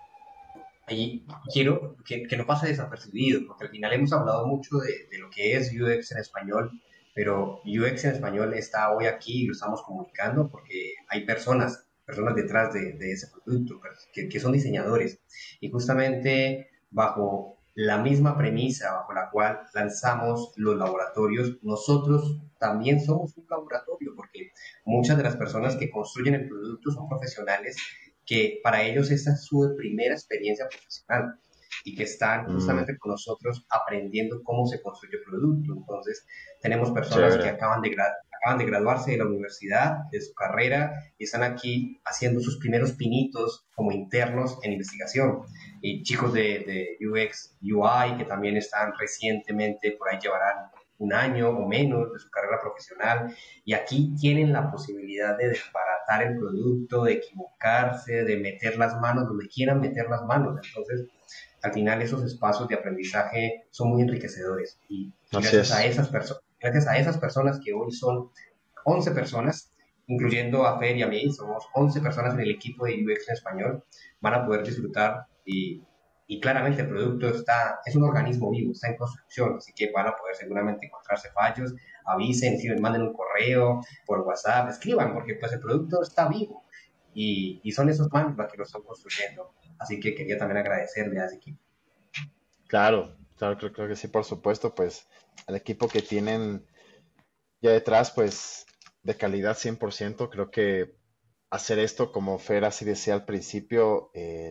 Ahí quiero que no pase desapercibido, porque al final hemos hablado mucho de lo que es UX en español, pero UX en español está hoy aquí y lo estamos comunicando porque hay personas detrás de ese producto, que son diseñadores. Y justamente bajo la misma premisa bajo la cual lanzamos los laboratorios, nosotros también somos un laboratorio, porque muchas de las personas que construyen el producto son profesionales que para ellos esta es su primera experiencia profesional y que están Mm, justamente con nosotros aprendiendo cómo se construye el producto. Entonces, tenemos personas que chévere. acaban de graduarse de la universidad, de su carrera, y están aquí haciendo sus primeros pinitos como internos en investigación. Y chicos de UX, UI, que también están recientemente, por ahí llevarán un año o menos de su carrera profesional, y aquí tienen la posibilidad de desbaratar el producto, de equivocarse, de meter las manos donde quieran meter las manos. Entonces, al final esos espacios de aprendizaje son muy enriquecedores y Así es. gracias a esas personas que hoy son 11 personas, incluyendo a Fer y a mí, somos 11 personas en el equipo de UX en español, van a poder disfrutar y claramente el producto es un organismo vivo, está en construcción, así que van a poder seguramente encontrarse fallos, avisen, si manden un correo por WhatsApp, escriban, porque pues el producto está vivo y son esos manos los que lo están construyendo. Así que quería también agradecerle a ese equipo. Claro, claro, creo que sí, por supuesto, pues al equipo que tienen ya detrás, pues de calidad 100%. Creo que hacer esto, como Fer así decía al principio,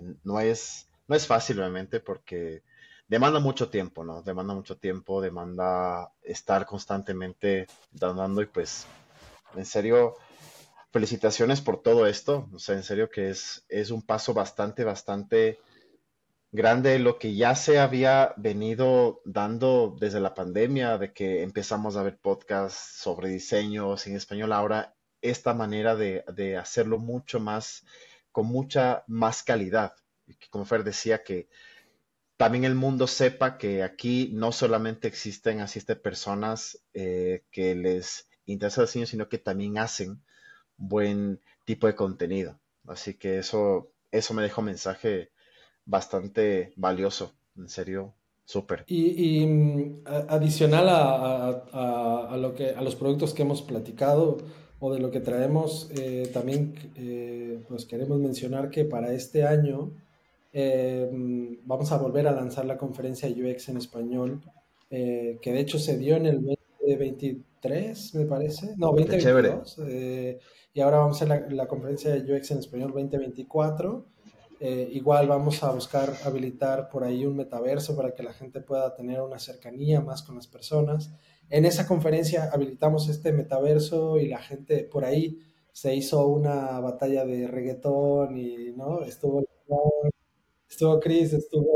no es fácil realmente porque demanda mucho tiempo, ¿no? Demanda mucho tiempo, demanda estar constantemente dando y pues, en serio, felicitaciones por todo esto. O sea, en serio que es un paso bastante grande lo que ya se había venido dando desde la pandemia, de que empezamos a ver podcasts sobre diseños en español. Ahora, esta manera de hacerlo mucho más, con mucha más calidad. Y que, como Fer decía, que también el mundo sepa que aquí no solamente existen personas que les interesa el diseño, sino que también hacen buen tipo de contenido. Así que eso me dejó un mensaje bastante valioso, en serio, súper. Adicional a a los productos que hemos platicado o de lo que traemos, también pues queremos mencionar que para este año vamos a volver a lanzar la conferencia UX en español, que de hecho se dio en el 2023, me parece, no, Qué chévere. 2022, y ahora vamos a hacer la conferencia de UX en español 2024. Igual vamos a buscar habilitar por ahí un metaverso para que la gente pueda tener una cercanía más con las personas. En esa conferencia habilitamos este metaverso y la gente por ahí se hizo una batalla de reggaetón y no estuvo Chris,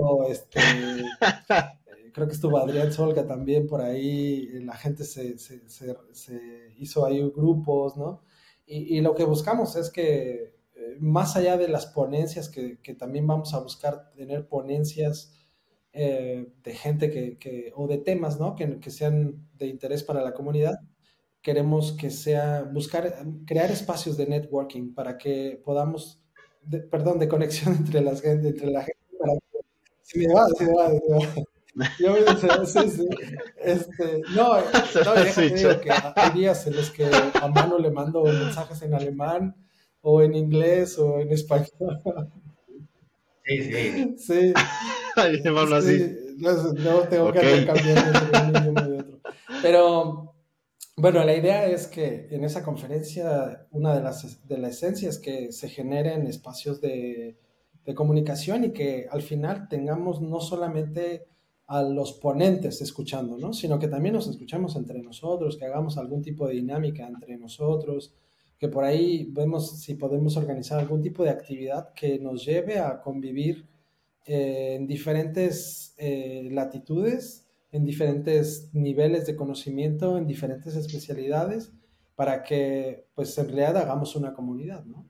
creo que estuvo Adrián Solga también por ahí, la gente se hizo ahí grupos, ¿no? Y lo que buscamos es que, más allá de las ponencias, que también vamos a buscar tener ponencias de gente o de temas, ¿no? Que sean de interés para la comunidad, queremos crear espacios de networking para que podamos, perdón, de conexión entre la gente, se me va. Yo pensé, sí, sí. No, no, y Sí, déjate digo que hay días en los que a mano le mando mensajes en alemán o en inglés o en español. Sí, sí. Sí, Ay, hermano, así. sí, no tengo que Ok. andar cambiando entre un idioma y otro. Pero bueno, la idea es que en esa conferencia una de la esencia es que se generen espacios de comunicación y que al final tengamos no solamente a los ponentes escuchando, ¿no? Sino que también nos escuchemos entre nosotros, que hagamos algún tipo de dinámica entre nosotros, que por ahí vemos si podemos organizar algún tipo de actividad que nos lleve a convivir en diferentes latitudes, en diferentes niveles de conocimiento, en diferentes especialidades, para que pues en realidad hagamos una comunidad, ¿no?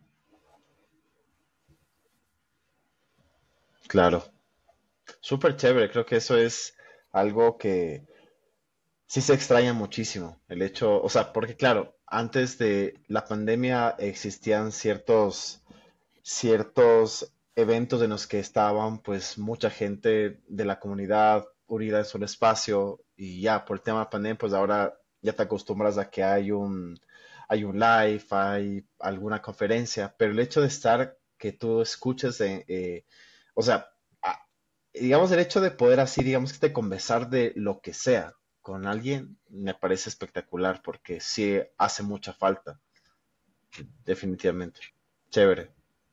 Claro, súper chévere. Creo que eso es algo que sí se extraña muchísimo. El hecho, o sea, porque claro, antes de la pandemia existían ciertos eventos en los que estaban pues mucha gente de la comunidad unida en su espacio y ya por el tema de la pandemia pues ahora ya te acostumbras a que hay un live, hay alguna conferencia, pero el hecho de estar que tú escuches o sea, digamos el hecho de poder así, digamos que te conversar de lo que sea con alguien me parece espectacular porque sí hace mucha falta, definitivamente. Chévere.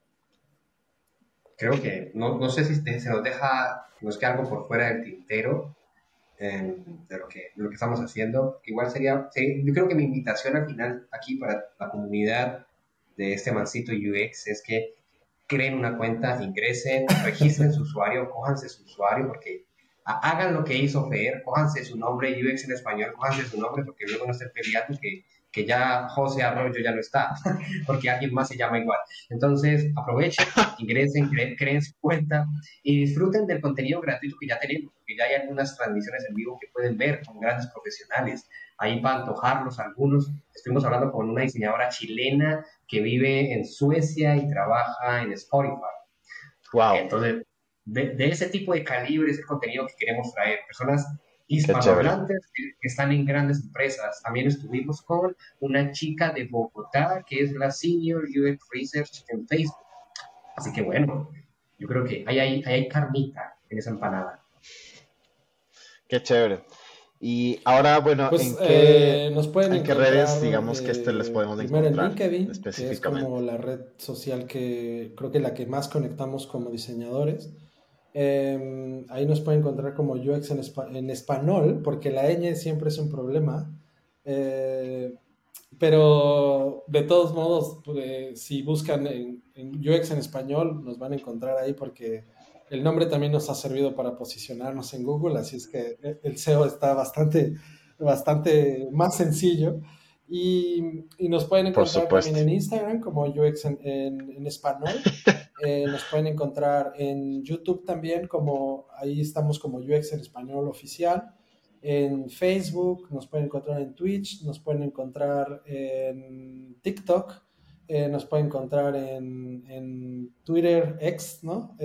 Creo que, no sé si se nos deja, nos queda algo por fuera del tintero de lo que estamos haciendo. Igual sería, sí, yo creo que mi invitación al final aquí para la comunidad de este Mancito UX es que creen una cuenta, ingresen, registren su usuario, cójanse su usuario, porque hagan lo que hizo Fer, cójanse su nombre, UX en español, cójanse su nombre, porque luego no estén peleando que ya José Arroyo ya no está, porque alguien más se llama igual. Entonces, aprovechen, ingresen, creen su cuenta y disfruten del contenido gratuito que ya tenemos, porque ya hay algunas transmisiones en vivo que pueden ver con grandes profesionales. Ahí para antojarlos algunos. Estuvimos hablando con una diseñadora chilena que vive en Suecia y trabaja en Spotify. Wow, Entonces, de ese tipo de calibre es el contenido que queremos traer. Personas qué chévere. hispanohablantes que están en grandes empresas. También estuvimos con una chica de Bogotá que es la Senior UX Research en Facebook. Así que bueno, yo creo que hay carnita en esa empanada. Qué chévere. Y ahora, bueno, Pues nos pueden en qué redes, encontrar digamos que les podemos primero en encontrar LinkedIn, que es específicamente? como la red social que creo que la que más conectamos como diseñadores. Ahí nos pueden encontrar como UX en español, porque la ñ siempre es un problema. Eh, pero de todos modos, si buscan en UX en español, nos van a encontrar ahí porque el nombre también nos ha servido para posicionarnos en Google, así es que el SEO está bastante más sencillo. Y nos pueden Por encontrar también supuesto. en Instagram como UX en español. Nos pueden encontrar en YouTube también, como ahí estamos como UX en español oficial. En Facebook, nos pueden encontrar en Twitch, nos pueden encontrar en TikTok, nos pueden encontrar en Twitter X, ¿no?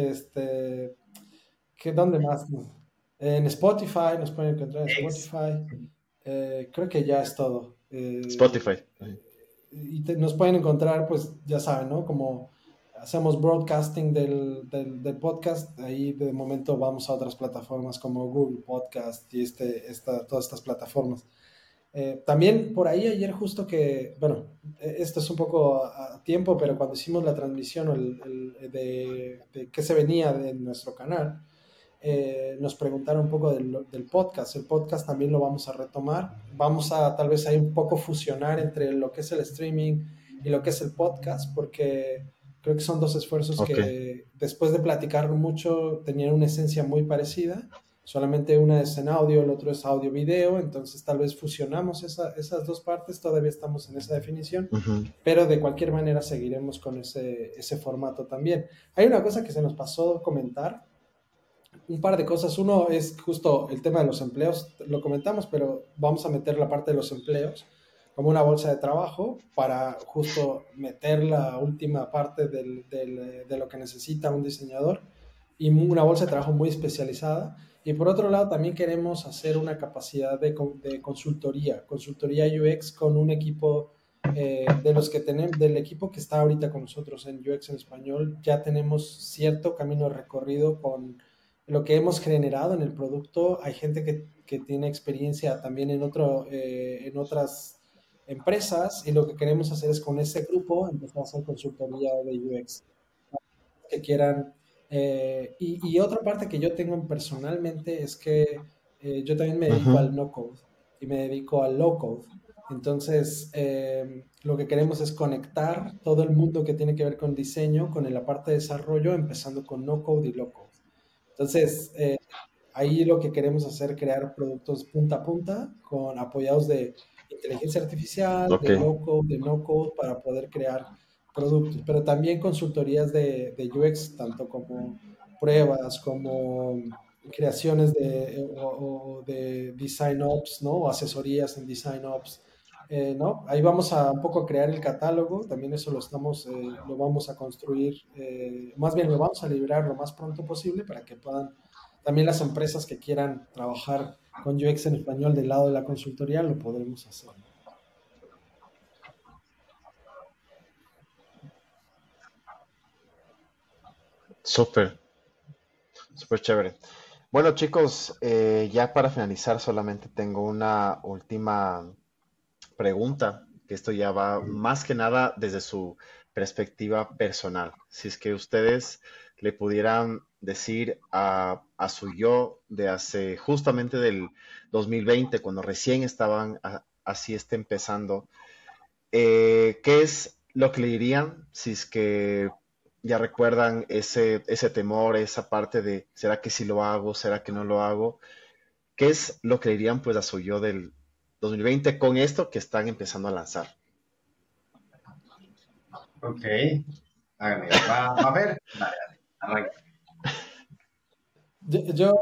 ¿Dónde más? En Spotify, nos pueden encontrar en Ex. Spotify. Creo que ya es todo. Spotify. Nos pueden encontrar, pues ya saben, ¿no? Como hacemos broadcasting del podcast, ahí de momento vamos a otras plataformas como Google Podcast y todas estas plataformas. También por ahí ayer justo que, bueno, esto es un poco a tiempo, pero cuando hicimos la transmisión de qué se venía de nuestro canal, nos preguntaron un poco del podcast. El podcast también lo vamos a retomar. Vamos a tal vez ahí un poco fusionar entre lo que es el streaming y lo que es el podcast, porque creo que son dos esfuerzos Ok. que después de platicar mucho tenían una esencia muy parecida. Solamente una es en audio, el otro es audio-video, entonces tal vez fusionamos esas dos partes, todavía estamos en esa definición, Ujú. pero de cualquier manera seguiremos con ese formato también. Hay una cosa que se nos pasó comentar, un par de cosas. Uno es justo el tema de los empleos, lo comentamos, pero vamos a meter la parte de los empleos como una bolsa de trabajo para justo meter la última parte de lo que necesita un diseñador y una bolsa de trabajo muy especializada. Y por otro lado, también queremos hacer una capacidad de consultoría UX con un equipo de los que tenemos, del equipo que está ahorita con nosotros en UX en español. Ya tenemos cierto camino recorrido con lo que hemos generado en el producto. Hay gente que tiene experiencia también en otras empresas y lo que queremos hacer es con ese grupo empezar a hacer consultoría de UX que quieran. Y otra parte que yo tengo personalmente es que yo también me dedico Ujú. al no code y me dedico al low code. Entonces, lo que queremos es conectar todo el mundo que tiene que ver con diseño con la parte de desarrollo, empezando con no code y low code. Entonces, ahí lo que queremos hacer es crear productos punta a punta, con apoyados de inteligencia artificial, Ok, de low code, de no code, para poder crear productos, pero también consultorías de UX, tanto como pruebas, como creaciones o de design ops, ¿no? O asesorías en design ops, ¿no? Ahí vamos a un poco crear el catálogo, también eso lo vamos a construir, más bien lo vamos a liberar lo más pronto posible para que puedan, también las empresas que quieran trabajar con UX en español del lado de la consultoría, lo podremos hacer. súper, súper chévere. Bueno, chicos, ya para finalizar, solamente tengo una última pregunta, que esto ya va más que nada desde su perspectiva personal. Si es que ustedes le pudieran decir a su yo de hace justamente del 2020, cuando recién estaban así empezando, ¿qué es lo que le dirían si es que ya recuerdan ese temor, esa parte de, ¿será que sí lo hago? ¿Será que no lo hago? ¿Qué es lo que le dirían pues a su yo del 2020 con esto que están empezando a lanzar? Ok, hágame, va a ver. Dale, dale, arranca. Yo, yo,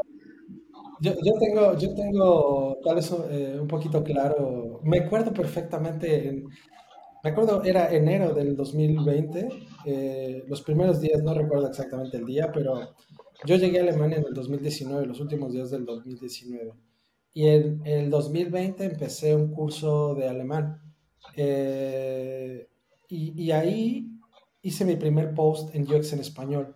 yo tengo tal vez un poquito claro, me acuerdo perfectamente, me acuerdo, era enero del 2020, los primeros días, no recuerdo exactamente el día, pero yo llegué a Alemania en el 2019, los últimos días del 2019. Y en el 2020 empecé un curso de alemán. Eh, y ahí hice mi primer post en UX en español.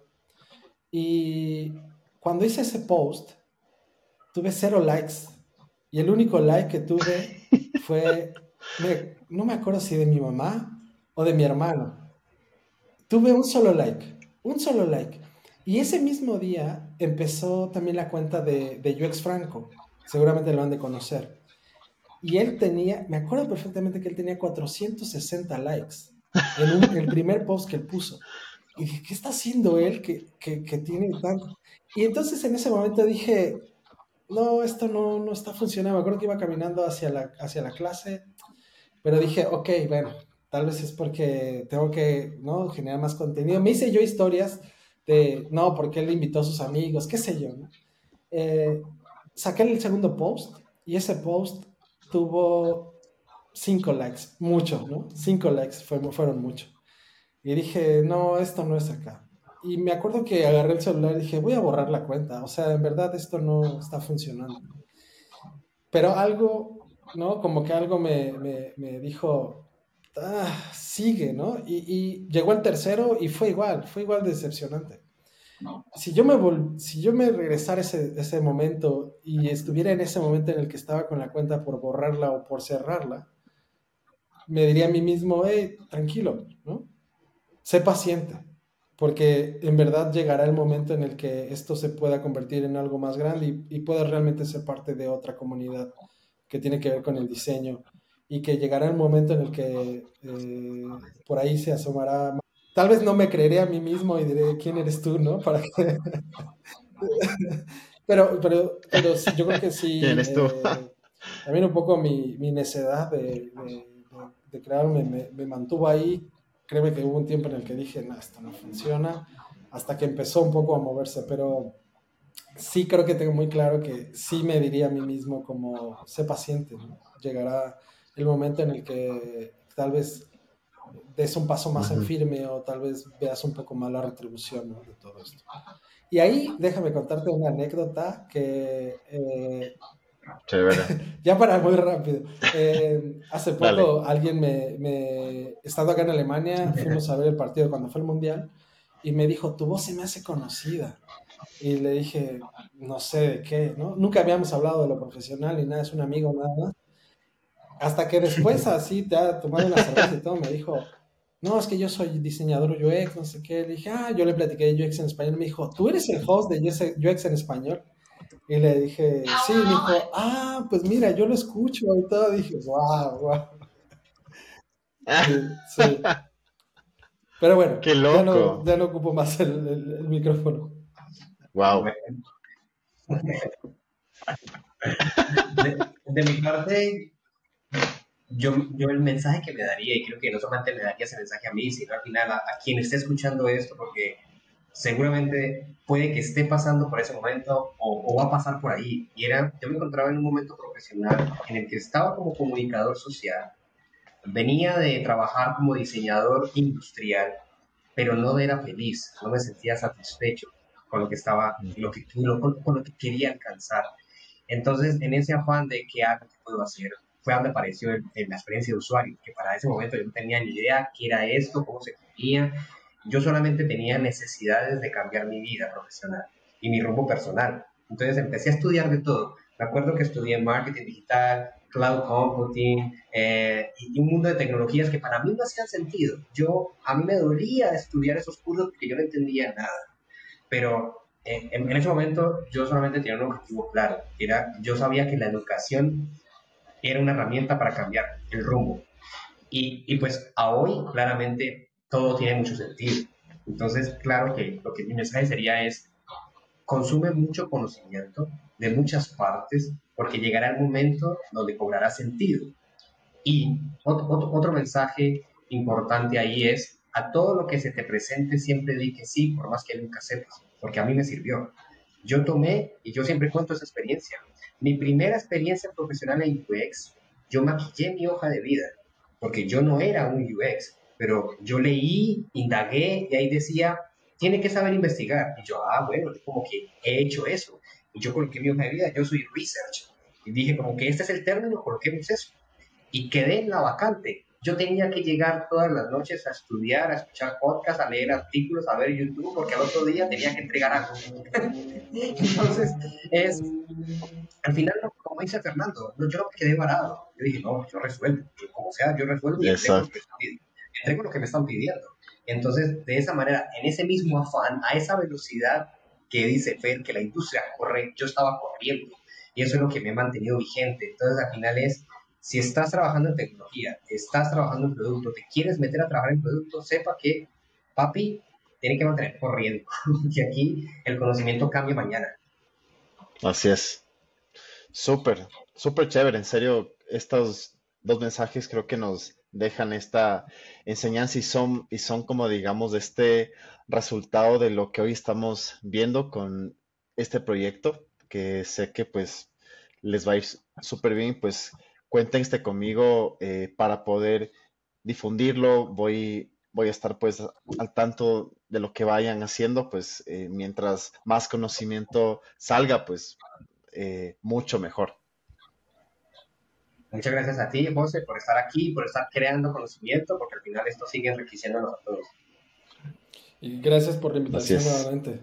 Y cuando hice ese post, tuve 0 likes. Y el único like que tuve fue, no me acuerdo si de mi mamá o de mi hermano. Tuve un solo like, un solo like. Y ese mismo día empezó también la cuenta de UX Franco. Seguramente lo han de conocer. Y él tenía, me acuerdo perfectamente que él tenía 460 likes en el primer post que él puso. Y dije, ¿qué está haciendo él que tiene tanto? Y entonces en ese momento dije, no, esto no está funcionando. Me acuerdo que iba caminando hacia la clase, pero dije, ok, bueno, tal vez es porque tengo que, ¿no? Generar más contenido. Me hice yo historias de, no, porque él invitó a sus amigos, qué sé yo, ¿no? Eh, Saqué el segundo post y ese post tuvo 5 likes, mucho, ¿no? 5 likes fueron mucho. Y dije, no, esto no es acá. Y me acuerdo que agarré el celular y dije, voy a borrar la cuenta. O sea, en verdad esto no está funcionando. Pero algo, ¿no? Como que algo me dijo, sigue, ¿no? Y llegó el tercero y fue igual de decepcionante. Si yo me regresara ese momento y estuviera en ese momento en el que estaba con la cuenta por borrarla o por cerrarla, me diría a mí mismo, hey, tranquilo, ¿no? Sé paciente, porque en verdad llegará el momento en el que esto se pueda convertir en algo más grande y pueda realmente ser parte de otra comunidad que tiene que ver con el diseño y que llegará el momento en el que por ahí se asomará. Tal vez no me creeré a mí mismo y diré, ¿quién eres tú, no? Para que... pero sí, yo creo que ¿Quién sí, eres tú? también un poco mi necedad de crearme me mantuvo ahí. Créeme que hubo un tiempo en el que dije, no, esto no funciona, hasta que empezó un poco a moverse, pero sí creo que tengo muy claro que sí me diría a mí mismo como, sé paciente, ¿no? Llegará el momento en el que tal vez des un paso más en Ujú, firme o tal vez veas un poco más la retribución, ¿no? De todo esto. Y ahí déjame contarte una anécdota que chévere. ya para muy rápido. Hace Dale. poco alguien estando acá en Alemania, fuimos a ver el partido cuando fue el Mundial y me dijo, tu voz se me hace conocida. Y le dije, no sé de qué, ¿no? Nunca habíamos hablado de lo profesional ni nada, es un amigo nada más. Hasta que después, así, te ha tomado una cerveza y todo, me dijo, no, es que yo soy diseñador UX, no sé qué. Le dije, yo le platiqué de UX en español. Me dijo, ¿tú eres el host de UX en español? Y le dije, sí, me dijo, pues mira, yo lo escucho y todo. Dije, wow, wow. Sí, sí. Pero bueno, ¡Qué ya loco! no ocupo más el micrófono. Wow. De mi parte, yo el mensaje que me daría, y creo que no solamente me daría ese mensaje a mí, sino al final a quien esté escuchando esto, porque seguramente puede que esté pasando por ese momento o va a pasar por ahí. Yo me encontraba en un momento profesional en el que estaba como comunicador social, venía de trabajar como diseñador industrial, pero no era feliz, no me sentía satisfecho con lo que estaba, con lo que quería alcanzar. Entonces, en ese afán de qué hago, qué puedo hacer, fue donde apareció la experiencia de usuario, que para ese momento yo no tenía ni idea qué era esto, cómo se comía. Yo solamente tenía necesidades de cambiar mi vida profesional y mi rumbo personal. Entonces empecé a estudiar de todo. Me acuerdo que estudié marketing digital, cloud computing y un mundo de tecnologías que para mí no hacían sentido. A mí me dolía estudiar esos cursos porque yo no entendía nada. Pero en ese momento yo solamente tenía un objetivo claro. Yo sabía que la educación era una herramienta para cambiar el rumbo. Y pues a hoy claramente todo tiene mucho sentido. Entonces, claro que lo que mi mensaje sería es, consume mucho conocimiento de muchas partes porque llegará el momento donde cobrará sentido. Y otro mensaje importante ahí es, a todo lo que se te presente siempre di que sí, por más que nunca sepas, porque a mí me sirvió. Yo tomé, y yo siempre cuento esa experiencia, mi primera experiencia profesional en UX, yo maquillé mi hoja de vida, porque yo no era un UX, pero yo leí, indagué, y ahí decía, tiene que saber investigar. Y yo, bueno, yo como que he hecho eso. Y yo coloqué mi hoja de vida, yo soy research. Y dije como que este es el término, coloquemos eso y quedé en la vacante. Yo tenía que llegar todas las noches a estudiar, a escuchar podcasts, a leer artículos, a ver YouTube, porque al otro día tenía que entregar algo. Entonces, al final, como dice Fernando, yo no me quedé varado. Yo dije, no, yo resuelvo, como sea, yo resuelvo y Exacto. entrego lo que me están pidiendo. Entonces, de esa manera, en ese mismo afán, a esa velocidad que dice Fer, que la industria corre, yo estaba corriendo. Y eso es lo que me ha mantenido vigente. Entonces, al final si estás trabajando en tecnología, estás trabajando en producto, te quieres meter a trabajar en producto, sepa que, papi, tiene que mantener corriendo. Y aquí el conocimiento cambia mañana. Así es. Súper, súper chévere. En serio, estos dos mensajes creo que nos dejan esta enseñanza y son como digamos este resultado de lo que hoy estamos viendo con este proyecto, que sé que pues les va a ir súper bien. Pues cuenten conmigo para poder difundirlo. Voy a estar pues al tanto de lo que vayan haciendo, pues mientras más conocimiento salga, pues mucho mejor. Muchas gracias a ti, José, por estar aquí, por estar creando conocimiento, porque al final esto sigue enriqueciéndonos a todos. Y gracias por la Así invitación es. nuevamente.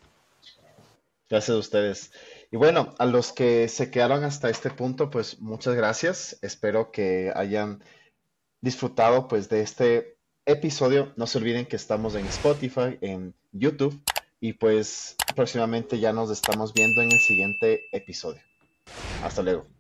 Gracias a ustedes. Y bueno, a los que se quedaron hasta este punto, pues muchas gracias. Espero que hayan disfrutado pues de este episodio. No se olviden que estamos en Spotify, en YouTube y pues próximamente ya nos estamos viendo en el siguiente episodio. Hasta luego.